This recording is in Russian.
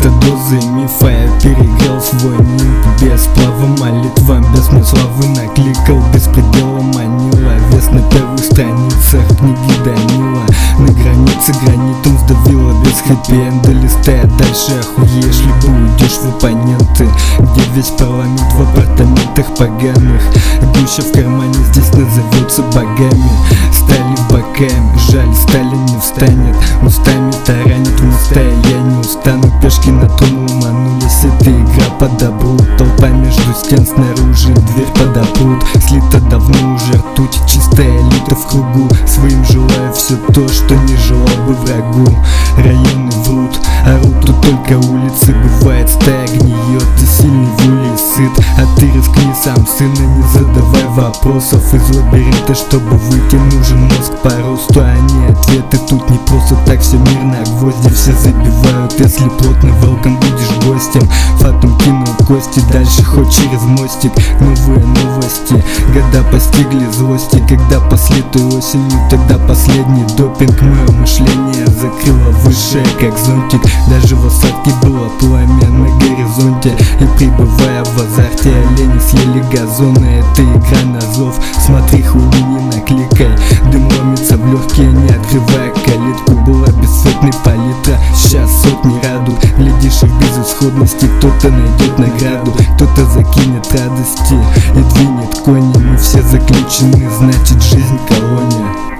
Это дозы мифа, я перегрел свой нимб. Без сплава молитва, без моей славы накликал, беспредела манила. Вес на первых страницах книги Данила. На границе гранитом сдавила, без хэппи-энда листая дальше охуеешь, либо уйдешь в оппоненты, где весь парламент в апартаментах поганых. Гуща в кармане здесь назовется богами. Стали в боками, жаль, Сталин не встанет. Устами таранит в моста, я не устану. Пешки на трон ломанулись, это игра по добру. Толпа между стен снаружи, дверь подопрут. Слита давно уже ртуть, чистая элита в кругу. Своим желаю все то, что не желал бы врагу. Районы врут, орут тут только улицы. Бывает стая гниет, ты сильный волей сыт. А ты рискни сам, сына, не задавай вопросов. Из лабиринта, чтобы выйти, нужен мозг по росту, а не ответы. Тут не просто так все мирно, гвозди все забивают. Если плотно welcome будешь гостем. Фатум кинул кости, дальше хоть через мостик. Новые новости, года постигли злости. Когда после той осенью, тогда последний допинг. Мое мышление закрыло высшее, как зонтик. Даже в осадке было пламя на горизонте. И пребывая в азарте, олени съели газоны. Это игра на зов, смотри, хуйни не накликай. Дым ломится в легкие, не открывая калитку. Была бесцветной палитра, сейчас сотни радуг. Глядишь их безысходности, кто-то найдет награду, кто-то закинет радости и двинет кони. Мы все заключены, значит жизнь колония.